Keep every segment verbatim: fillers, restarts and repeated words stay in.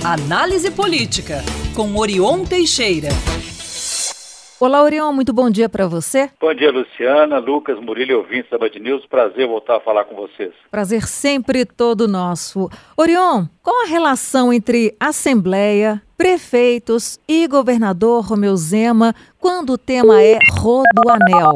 Análise Política, com Orion Teixeira. Olá, Orion, muito bom dia para você. Bom dia, Luciana, Lucas, Murilo e ouvintes da Band News. Prazer voltar a falar com vocês. Prazer sempre todo nosso. Orion, qual a relação entre Assembleia, prefeitos e governador Romeu Zema quando o tema é Rodoanel?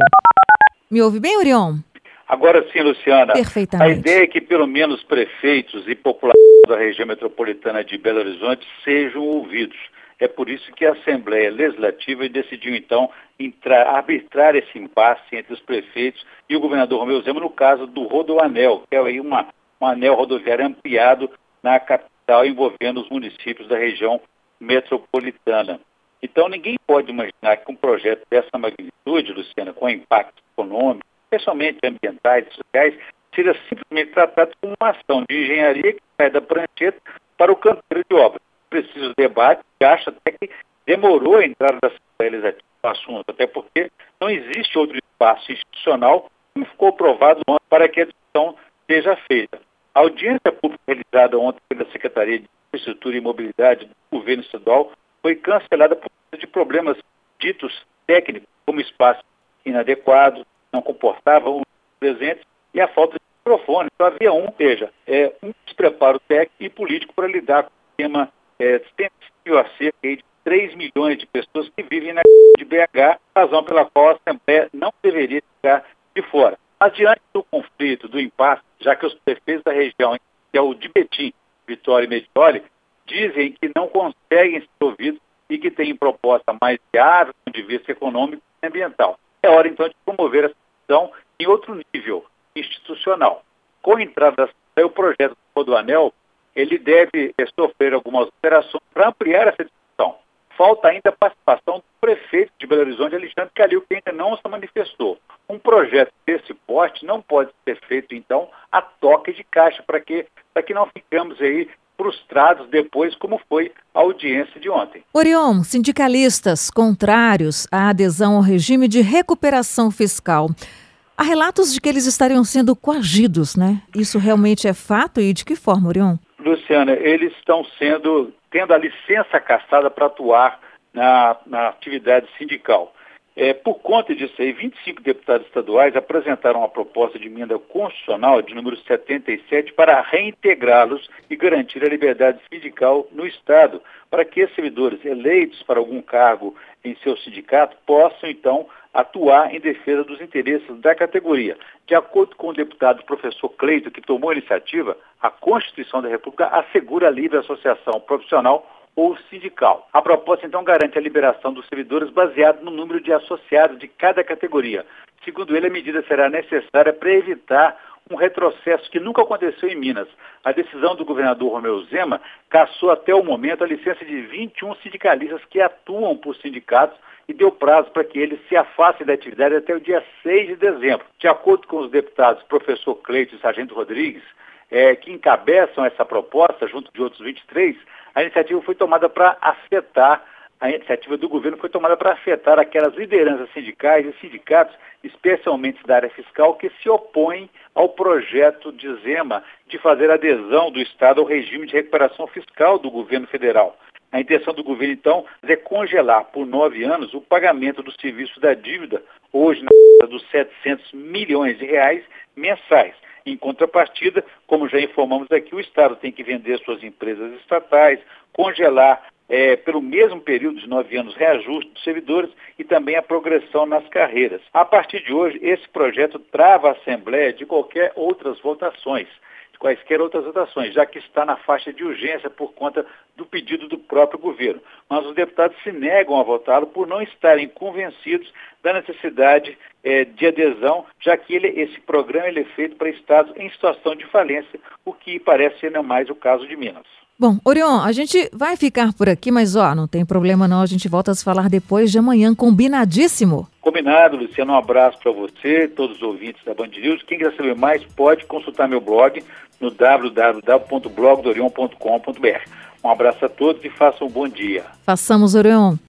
Me ouve bem, Orion? Agora sim, Luciana. Perfeitamente. A ideia é que pelo menos prefeitos e população da região metropolitana de Belo Horizonte sejam ouvidos. É por isso que a Assembleia Legislativa decidiu, então, entrar, arbitrar esse impasse entre os prefeitos e o governador Romeu Zema no caso do Rodoanel, que é aí uma, um anel rodoviário ampliado na capital, envolvendo os municípios da região metropolitana. Então, ninguém pode imaginar que um projeto dessa magnitude, Luciana, com impacto econômico, especialmente ambientais e sociais, seja simplesmente tratado como uma ação de engenharia que sai da prancheta para o canteiro de obra. Precisa de debate, e acho até que demorou a entrada da Assembleia Legislativa no assunto, até porque não existe outro espaço institucional que ficou provado ontem para que a discussão seja feita. A audiência pública realizada ontem pela Secretaria de Infraestrutura e Mobilidade do Governo Estadual foi cancelada por causa de problemas ditos técnicos, como espaço inadequado, não comportava os presentes e a falta de microfone. Só havia um, seja, é, um despreparo técnico e político para lidar com o tema é, sensível a cerca de três milhões de pessoas que vivem na de B H, razão pela qual a Assembleia não deveria ficar de fora. Mas diante do conflito, do impasse, já que os prefeitos da região, que é o de Betim, Vitória e Medioli, dizem que não conseguem ser ouvidos e que têm proposta mais viável do ponto de vista econômico e ambiental. É hora, então, de promover essa discussão em outro nível institucional. Com a entrada da Assembleia, o projeto do Rodoanel, ele deve sofrer algumas alterações para ampliar essa discussão. Falta ainda a participação do prefeito de Belo Horizonte, Alexandre Calil, que ainda não se manifestou. Um projeto desse porte não pode ser feito, então, a toque de caixa, para que, para que não ficamos aí frustrados depois, como foi a audiência de ontem. Orion, sindicalistas contrários à adesão ao regime de recuperação fiscal. Há relatos de que eles estariam sendo coagidos, né? Isso realmente é fato e de que forma, Orion? Luciana, eles estão sendo, tendo a licença cassada para atuar na, na atividade sindical. É, por conta disso aí, vinte e cinco deputados estaduais apresentaram uma proposta de emenda constitucional de número setenta e sete para reintegrá-los e garantir a liberdade sindical no Estado, para que esses servidores eleitos para algum cargo em seu sindicato possam, então, atuar em defesa dos interesses da categoria. De acordo com o deputado professor Cleito, que tomou a iniciativa, a Constituição da República assegura a livre associação profissional ou sindical. A proposta, então, garante a liberação dos servidores baseado no número de associados de cada categoria. Segundo ele, a medida será necessária para evitar um retrocesso que nunca aconteceu em Minas. A decisão do governador Romeu Zema cassou até o momento a licença de vinte e um sindicalistas que atuam por sindicatos e deu prazo para que eles se afastem da atividade até o dia seis de dezembro. De acordo com os deputados professor Cleito e Sargento Rodrigues, é, que encabeçam essa proposta, junto de outros vinte e três, a iniciativa foi tomada para afetar, a iniciativa do governo foi tomada para afetar aquelas lideranças sindicais e sindicatos, especialmente da área fiscal, que se opõem ao projeto de Zema de fazer adesão do Estado ao regime de recuperação fiscal do governo federal. A intenção do governo, então, é congelar por nove anos o pagamento do serviço da dívida, hoje na casa dos setecentos milhões de reais mensais. Em contrapartida, como já informamos aqui, o Estado tem que vender suas empresas estatais, congelar é, pelo mesmo período de nove anos reajuste dos servidores e também a progressão nas carreiras. A partir de hoje, esse projeto trava a Assembleia de qualquer outras votações, de quaisquer outras votações, já que está na faixa de urgência por conta do pedido do próprio governo. Mas os deputados se negam a votá-lo por não estarem convencidos da necessidade é, de adesão, já que ele, esse programa ele é feito para estados em situação de falência, o que parece ser não mais o caso de Minas. Bom, Orion, a gente vai ficar por aqui, mas ó, não tem problema não, a gente volta a se falar depois de amanhã, combinadíssimo. Combinado, Luciano, um abraço para você, todos os ouvintes da Band News. Quem quiser saber mais pode consultar meu blog no w w w ponto blog do orion ponto com ponto b r. Um abraço a todos e façam um bom dia. Façamos, Orion.